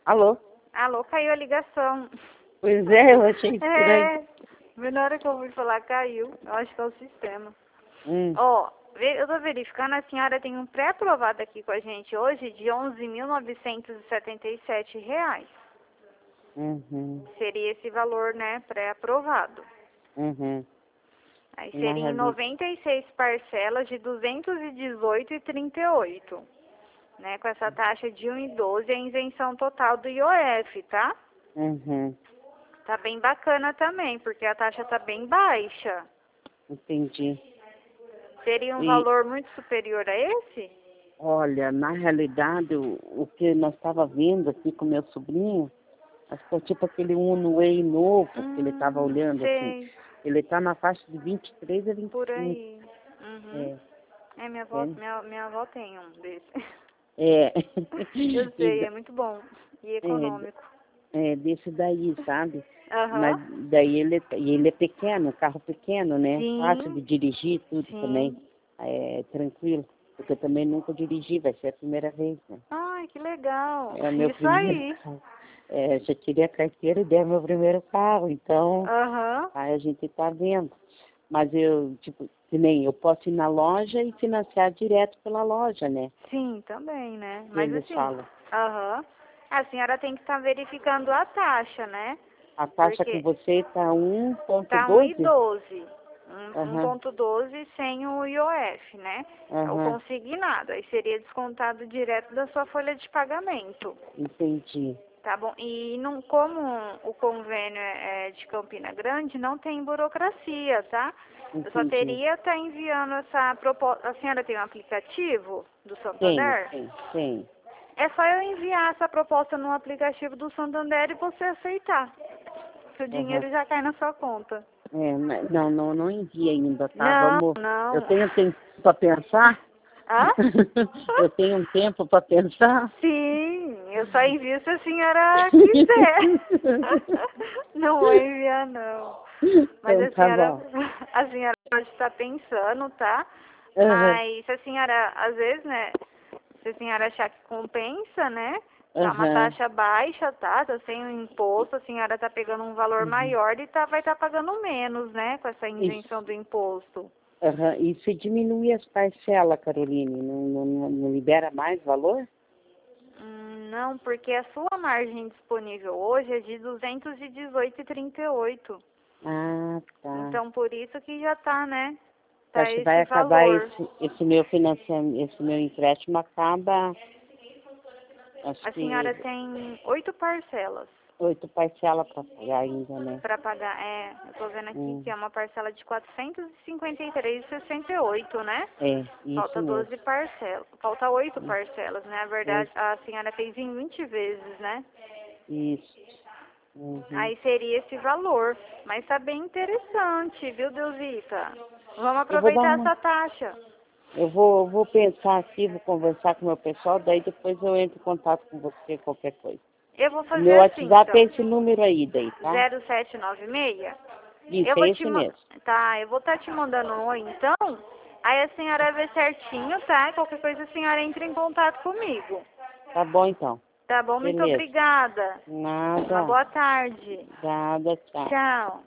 Alô? Alô, caiu a ligação. Pois é, eu achei estranho. Na hora que eu ouvi falar, caiu. Eu acho que é o sistema. Hum. Ó, eu tô verificando, a senhora tem um pré-aprovado aqui com a gente hoje de R$ 11.977. Uhum. Seria esse valor, né, pré-aprovado. Uhum. Aí Na seria em realidade. 96 parcelas de R$ 218,38. Né, com essa taxa de 1,12 a isenção total do IOF, tá? Uhum. Tá bem bacana também, porque a taxa tá bem baixa. Entendi. Seria um E, valor muito superior a esse? olha, na realidade, o que nós estava vendo aqui com meu sobrinho, acho que é tipo aquele Uno Way novo que ele estava olhando assim. Sei, Ele está na faixa de 23 a por 25. aí. Uhum. É. Minha avó, É. minha avó tem um desse. É. Eu E sei, é muito bom e econômico. desse daí, sabe? Mas Aham. daí ele é pequeno, carro pequeno, né? Fácil de Sim, dirigir tudo também. sim. É tranquilo. Porque eu também nunca dirigi, vai ser a primeira vez, né? Ai, que legal. É o meu Isso primeiro aí. carro. É, já tirei a carteira e dei meu primeiro carro, então Aham. aí a gente tá vendo. Mas eu, tipo, que nem eu posso ir na loja e financiar direto pela loja, né? Sim, também, né? Que Mas eles assim, falam. aham. A senhora tem que estar verificando a taxa, né? A taxa com Porque você tá tá um e 1,12? doze, um Aham, 1,12 sem o IOF, né? É o aham, consignado. Aí seria descontado direto da sua folha de pagamento. entendi. Tá bom? E não, como o convênio é de Campina Grande, não tem burocracia, tá? Eu só Entendi. teria estar enviando essa proposta. A senhora tem um aplicativo do Tem, Santander? tem, tem. É só eu enviar essa proposta no aplicativo do Santander e você aceitar. Que o Aham. dinheiro já cai na sua conta. É, mas não envia ainda, tá? Não, Vamos. Eu não. tenho tempo para pensar? Hã? Eu tenho um tempo para pensar? Sim, eu só envio se a senhora quiser. Não vou enviar, não. Mas Então tá bom. a senhora pode estar pensando, tá? Aham, Mas se a senhora, às vezes, né? Se a senhora achar que compensa, né? Tá uma aham, taxa baixa, tá? Tá sem o imposto, a senhora tá pegando um valor uhum. maior e vai estar pagando menos, né? Com essa Isso. isenção do imposto. Aham. E se diminuir as parcelas, Caroline, não libera mais valor? Não, porque a sua margem disponível hoje é de 218,38. Ah, tá. Então, por isso que já tá, né? Você Tá acha que vai esse acabar valor. esse meu financiamento, esse meu empréstimo acaba, acho A senhora que tem 8 parcelas 8 parcelas para pagar ainda, né? para pagar. Eu tô vendo aqui Hum, que é uma parcela de 453,68, né? é, isso Falta mesmo. 12 parcelas. Falta 8 parcelas, né? A verdade, 8, a senhora fez em 20 vezes, né? isso. Uhum. Aí seria esse valor. Mas tá bem interessante, viu, Deusita? Vamos Eu vou dar aproveitar uma, essa taxa. eu vou pensar aqui, vou conversar com o meu pessoal, daí depois eu entro em contato com você, qualquer coisa. Eu vou O fazer meu assim, WhatsApp é então. esse número aí, daí, tá? 0796. Isso, Eu é vou esse mesmo. Tá, eu vou estar te mandando um oi, então. Aí a senhora vê certinho, tá? Qualquer coisa a senhora entra em contato comigo. Tá bom, então. Tá bom? Muito Beleza. obrigada. Uma Nada. boa tarde. Nada, tchau. Tchau.